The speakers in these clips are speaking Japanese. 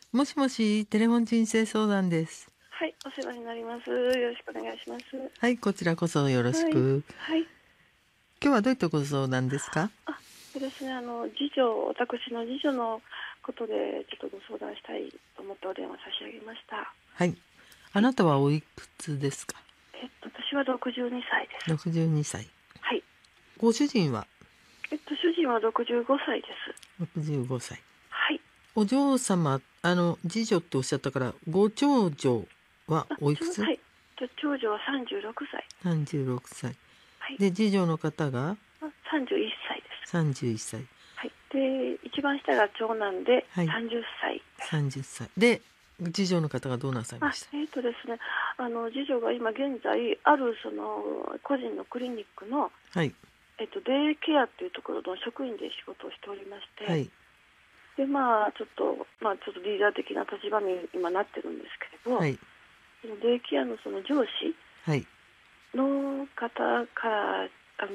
もしもし、テレフォン人生相談です。 はい、お世話になります。よろしくお願いします。 はい、こちらこそよろしはい、 く。 はい。 今日はどういったご相談ですか？ そうですね、私の次女のことでちょっとご相談したいと思ってお電話差し上げました。 はい。あなたはおいくつですか？ 私は62歳です。 62歳。 はい。 ご主人は主人は65歳です。 65歳。 はい。 お嬢様、次女っておっしゃったから、ご長女はおいくつ？ はい。長女は36歳。 36歳。 はい。 で、次女の方が 31歳です。 31歳。 はい。で、一番下が長男ではい。 30歳です。 30歳。で、次女の方がどうなさいました？ ですね、次女が今現在、ある個人のクリニックの、 はい。 デイケアというところの職員で仕事をしておりまして、 はい。 で、ちょっとリーダー的な立場に今なってるんですけれど、 はい。 そのデイケアのその上司はい。 の方から、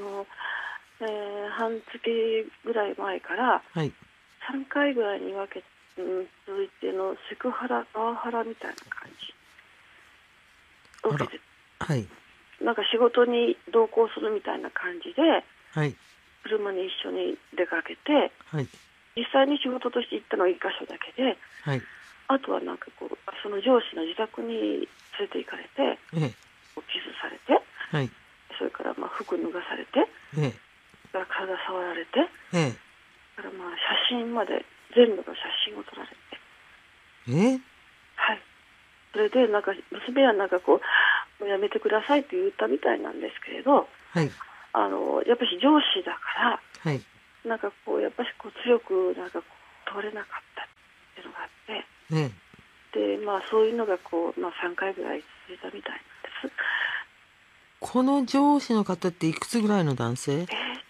半月ぐらい前からはい。 3回ぐらいに分け、続いてのセクハラ、パワハラみたいな感じをあら。 受けて、 はい。 なんか仕事に同行するみたいな感じで、 はい。 車に一緒に出かけて、 はい。 実際に仕事として行ったのは1箇所だけで、 はい。 あとはその上司の自宅に連れて行かれて、 ええ。 キスされて、 はい。 それから服脱がされて、 ええ。 それから体触られて、 ええ。 それから写真まで全部の写真を撮られて、 ええ。 はい。それで娘はもうやめてくださいって言ったみたいなんですけれど、 はい。 やっぱり上司だから、 はい。 やっぱり強く通れなかったっていうのがあって、 ええ。 で、そういうのが3回ぐらい続いたみたいなんです。 この上司の方っていくつぐらいの男性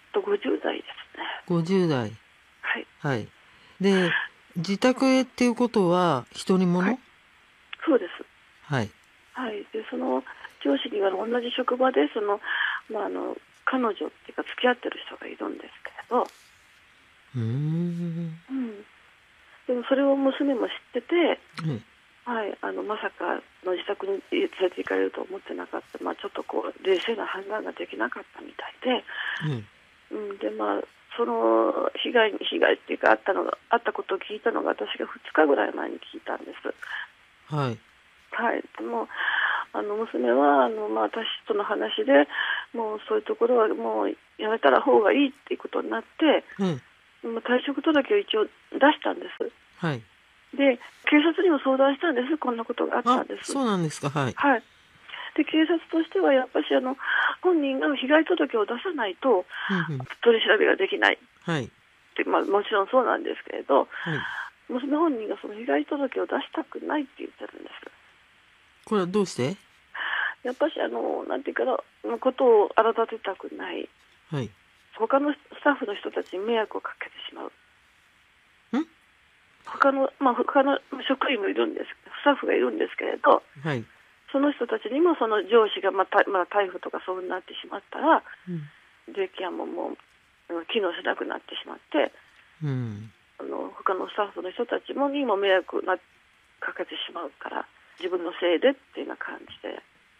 50代ですね。 ？50代。 はい。 はい。で、自宅へっていうことは独りはい。 者？ そうです。 はい。 はい。で、その上司には同じ職場で、彼女っていうか付き合ってる人がいるんですけれど、 うーん。 うん。でもそれを娘も知ってて、 えはい、まさかの自宅に連れて行かれると思ってなかった、ちょっと冷静な判断ができなかったみたいで、 え。 で、その被害っていうかあったことを聞いたのが私が2日ぐらい前に聞いたんです。 はい。 はい、でも娘は私との話でもうそういうところはもうやめたら方がいいっていうことになって、 ええ。 退職届を一応出したんです。 はい。 で、警察にも相談したんです。こんなことがあったあ、 んです。 そうなんですか。はい。 はい。で、警察としてはやっぱし本人が被害届を出さないとうんうん。 取り調べができないっはい。 て、もちろんそうなんですけれど、 はい。 娘本人がその被害届を出したくないって言ってるんです。 これはどうして？ やっぱしなんていうかな、ことを荒立てたくない。 はい。 他のスタッフの人たちに迷惑をかけてしまう。 ん他の職員もいるんです、スタッフがいるんですけれど、 はい。 その人たちにもその上司が逮捕とかそうになってしまったら、 うん。 税金はもう機能しなくなってしまって、 うん。 他のスタッフの人たちにも迷惑かけてしまうから、自分のせいでっていうような感じで。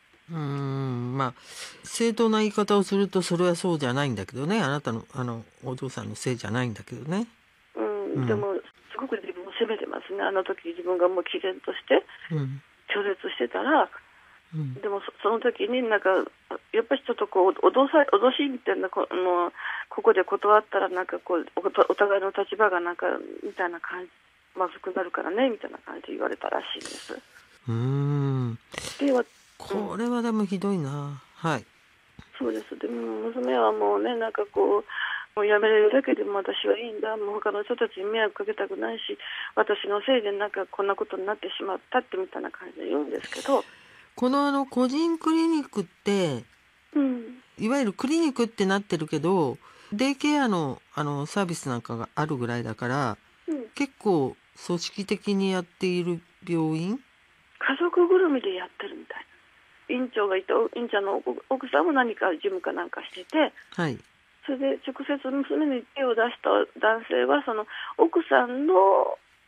正当な言い方をするとそれはそうじゃないんだけどね。あなたのお父さんのせいじゃないんだけどね。うん。 でもすごく自分を責めてますね。あの時自分がもう毅然としてうん。 拒絶してたら、 うん。 でもその時にやっぱりちょっと脅しみたいなここで断ったらお互いの立場がみたいな感じ、まずくなるからねみたいな感じで言われたらしいんです。 うーん。 では、 これはでもひどいな。はい。 そうです。でも娘はもうねもうやめれるだけでも私はいいんだ、もう他の人たちに迷惑かけたくないし、私のせいでこんなことになってしまったってみたいな感じで言うんですけど、 この個人クリニックって、 うん、 いわゆるクリニックってなってるけど、デイケアのサービスなんかがあるぐらいだから、 うん、 結構組織的にやっている病院？ 家族ぐるみでやってるみたいな。院長がいて、院長の奥さんも何か事務かなんかしてて、 はい。 それで直接娘に手を出した男性はその奥さんの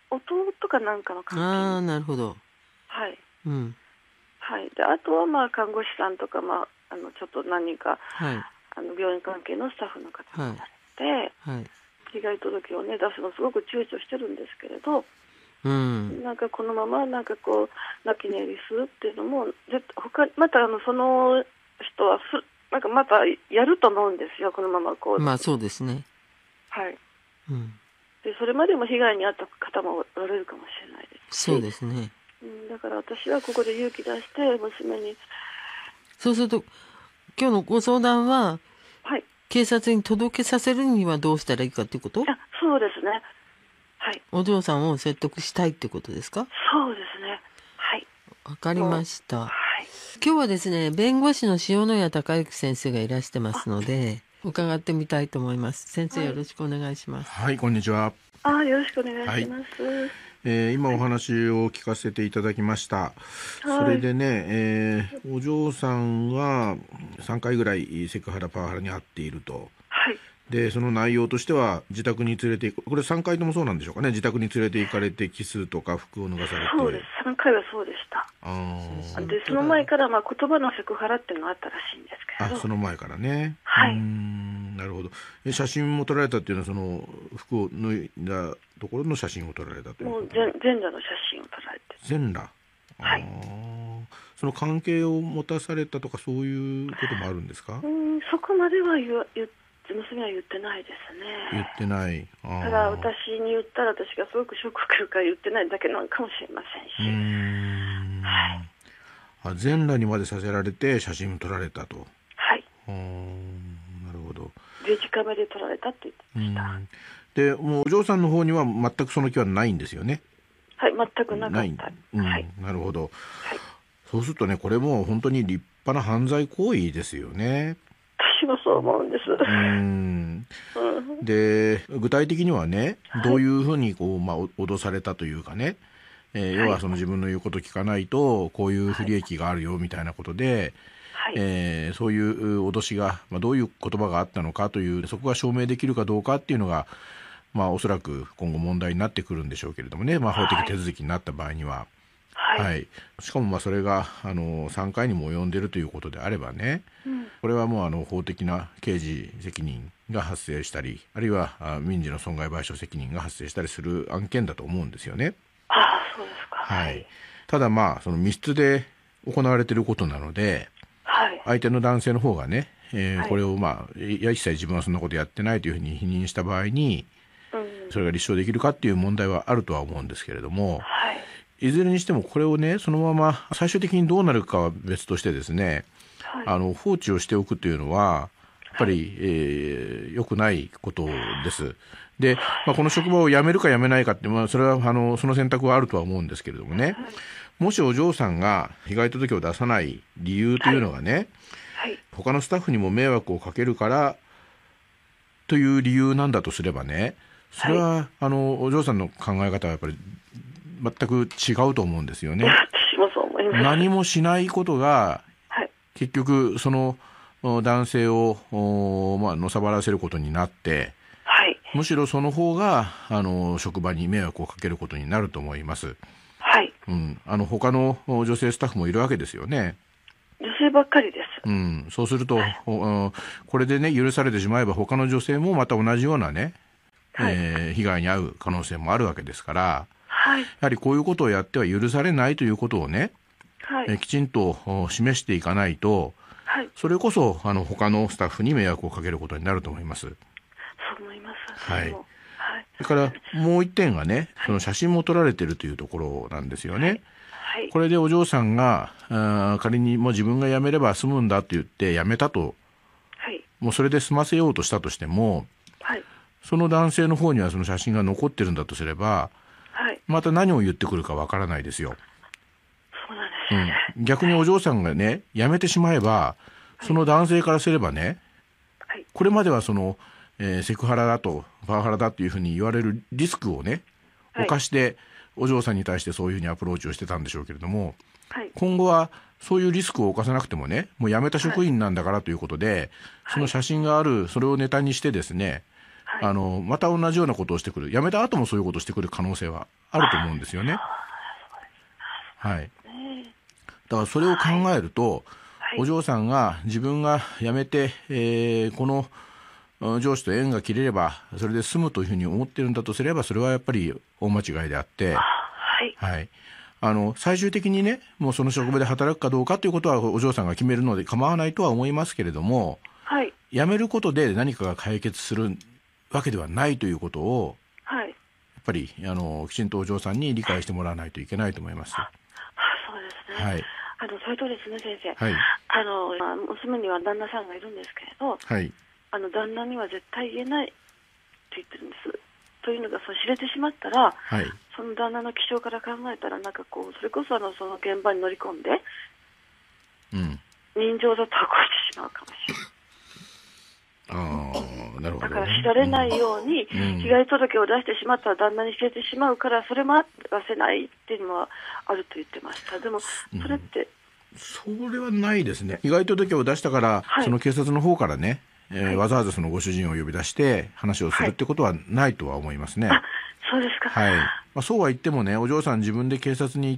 弟かなんかの関係。 ああ、なるほど。 はい。 うん。 はい。で、あとはまあ看護師さんとか、まあ、ちょっと何人か、 はい。 病院関係のスタッフの方がはい。 されて、 はい。 被害届をね、出すのすごく躊躇してるんですけれど、 うん。 なんかこのままなんかこう泣き寝入りするっていうのもまたその人はなんかまたやると思うんですよ、このままこう。 まあそうですね。 はい。 うん。 でそれまでも被害に遭った方もおられるかもしれないですし、 そうですね。 だから私はここで勇気出して娘に。 そうすると今日のご相談は、 はい、 警察に届けさせるにはどうしたらいいかっていうこと？ そうですね。はい。 お嬢さんを説得したいってことですか？ そうですね。はい。 わかりました。 はい。 今日はですね、弁護士の塩谷隆之先生がいらしてますので、伺ってみたいと思います。先生、よろしくお願いします。 はい、こんにちは。 よろしくお願いします。はい、 今お話を聞かせていただきました。それでね、お嬢さんは3回ぐらいセクハラパワハラに遭っていると。 はい。 でその内容としては自宅に連れてこれ3回ともそうなんでしょうかね。自宅に連れて行かれてキスとか服を脱がされて。 そうです。3回はそうでした。でその前から言葉のセクハラっていうのがあったらしいんですけど。 その前からね。 はい。 なるほど。写真も撮られたっていうのはその服を脱いだところの写真を撮られたということ。 もう全裸の写真を撮られて。 全裸。 はい。 その関係を持たされたとかそういうこともあるんですか？ そこまでは娘は言ってないですね。 言ってない。 ただ私に言ったら私がすごくショック受けるから言ってないだけなのかもしれませんし。 はい。全裸にまでさせられて写真も撮られたと。 はい。 なるほど。 デジカメで撮られたって言ってました。 でもうお嬢さんの方には全くその気はないんですよね。 はい、全くなかった。 はい。なるほど。 はい。 そうするとね、これも本当に立派な犯罪行為ですよね。 私もそう思うんです。 で具体的にはね、どういうふうにこう、脅されたというかね、要はその自分の言うこと聞かないとこういう不利益があるよみたいなことで、そういう脅しが、どういう言葉があったのかという、そこが証明できるかどうかっていうのが、おそらく今後問題になってくるんでしょうけれどもね、法的手続きになった場合には。しかもそれが3回にも及んでいるということであればね、これはもう法的な刑事責任が発生したり、あるいは民事の損害賠償責任が発生したりする案件だと思うんですよね。 そうですか。 ただその密室で行われていることなので、相手の男性の方がね、これを一切自分はそんなことやってないというふうに否認した場合に、それが立証できるかっていう問題はあるとは思うんですけれども、いずれにしてもこれをね、そのまま最終的にどうなるかは別としてですね、放置をしておくというのはやっぱり良くないことです。で、この職場を辞めるか辞めないかって、それはその選択はあるとは思うんですけれどもね、もしお嬢さんが被害届を出さない理由というのがね、他のスタッフにも迷惑をかけるからという理由なんだとすればね、それはお嬢さんの考え方はやっぱり全く違うと思うんですよね。 私もそう思います。 何もしないことが、結局その男性をのさばらせることになって、むしろその方が職場に迷惑をかけることになると思います。他の女性スタッフもいるわけですよね。 女性ばっかりです。 そうするとこれでね許されてしまえば他の女性もまた同じようなね、被害に遭う可能性もあるわけですから、やはりこういうことをやっては許されないということをね、きちんと示していかないと、それこそ他のスタッフに迷惑をかけることになると思います。 そう思います。 それからもう一点がね、その写真も撮られているというところなんですよね。これでお嬢さんが仮にもう自分が辞めれば済むんだって言って辞めたと、もうそれで済ませようとしたとしても、その男性の方にはその写真が残ってるんだとすれば、また何を言ってくるかわからないですよ。 そうなんですね。 逆にお嬢さんがね辞めてしまえば、その男性からすればね、これまではその、セクハラだとパワハラだっていうふうに言われるリスクをね冒してお嬢さんに対してそういうふうにアプローチをしてたんでしょうけれども、今後はそういうリスクを冒さなくてもね、もう辞めた職員なんだからということで、その写真がある、それをネタにしてですね、 また同じようなことをしてくる、辞めた後もそういうことをしてくる可能性はあると思うんですよね。はい。だからそれを考えると、お嬢さんが自分が辞めて、この上司と縁が切れればそれで済むというふうに思ってるんだとすれば、それはやっぱり大間違いであって、はい、最終的にね、もうその職場で働くかどうかということはお嬢さんが決めるので構わないとは思いますけれども、辞めることで何かが解決するわけではないということを、やっぱりきちんとお嬢さんに理解してもらわないといけないと思います。 そうですね。それとですね、先生、娘には旦那さんがいるんですけれど、旦那には絶対言えないと言ってるんです。というのが、知れてしまったら、その旦那の気性から考えたら、なんかこう、それこそその現場に乗り込んで、人情沙汰を起こしてしまうかもしれない。 なるほど。 だから知られないように、被害届を出してしまったら旦那に知れてしまうから、それも出せないっていうのはあると言ってました。でもそれって、 それはないですね。被害届を出したから、その警察の方からね、わざわざそのご主人を呼び出して話をするってことはないとは思いますね。 そうですか。 そうは言ってもね、お嬢さん自分で警察に行って、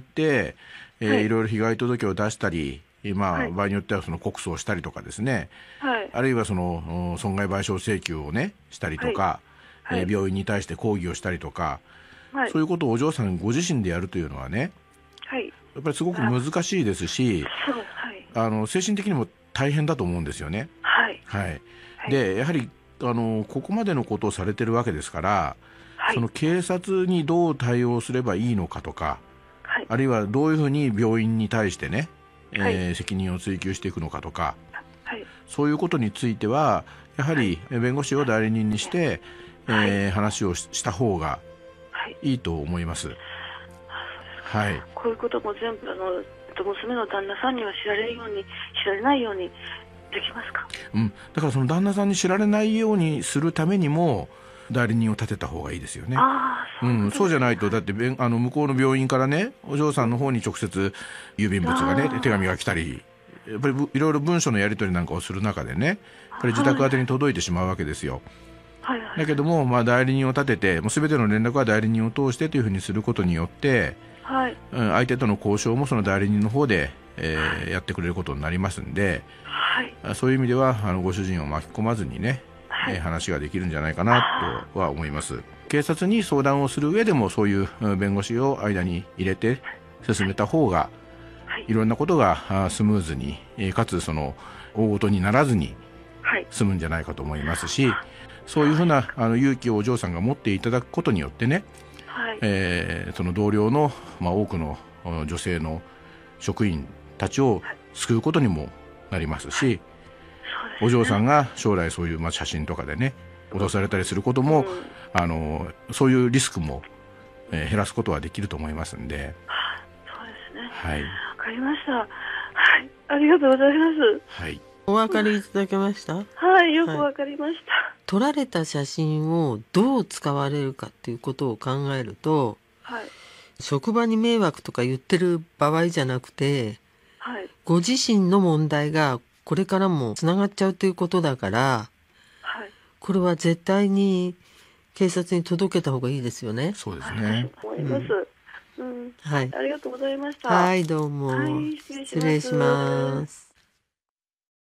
いろいろ被害届を出したり、場合によってはその告訴をしたりとかですね、あるいはその損害賠償請求をねしたりとか、病院に対して抗議をしたりとか、そういうことをお嬢さんご自身でやるというのはね、やっぱりすごく難しいですし、精神的にも大変だと思うんですよね。でやはりここまでのことをされてるわけですから、その警察にどう対応すればいいのかとか、あるいはどういうふうに病院に対してね、責任を追及していくのかとか、そういうことについてはやはり弁護士を代理人にして、話をした方がいいと思います。 こういうことも全部娘の旦那さんには知られないようにできますか？ だからその旦那さんに知られないようにするためにも代理人を立てた方がいいですよね。そうじゃないと、だって向こうの病院からね、お嬢さんの方に直接郵便物がね、手紙が来たり、やっぱりいろいろ文書のやり取りなんかをする中でね、やっぱり自宅宛てに届いてしまうわけですよ。だけども、代理人を立てて、もう全ての連絡は代理人を通してというふうにすることによって、相手との交渉もその代理人の方で、やってくれることになりますんで、そういう意味ではご主人を巻き込まずにね、話ができるんじゃないかなとは思います。警察に相談をする上でもそういう弁護士を間に入れて進めた方が、いろんなことがスムーズに、かつその大事にならずに済むんじゃないかと思いますし、そういうふうな勇気をお嬢さんが持っていただくことによってね、その同僚の、多くの女性の職員たちを救うことにもなりますし、お嬢さんが将来そういう写真とかでね脅されたりすることも、そういうリスクも、減らすことはできると思いますんで。 そうですね。わかりました。ありがとうございます。 お分かりいただけました？ よくわかりました。 撮られた写真をどう使われるかっていうことを考えると、職場に迷惑とか言ってる場合じゃなくて、ご自身の問題がこれからもつながっちゃうということだから、これは絶対に警察に届けた方がいいですよね。 そうですね。 思います。ありがとうございました。 どうも。失礼します。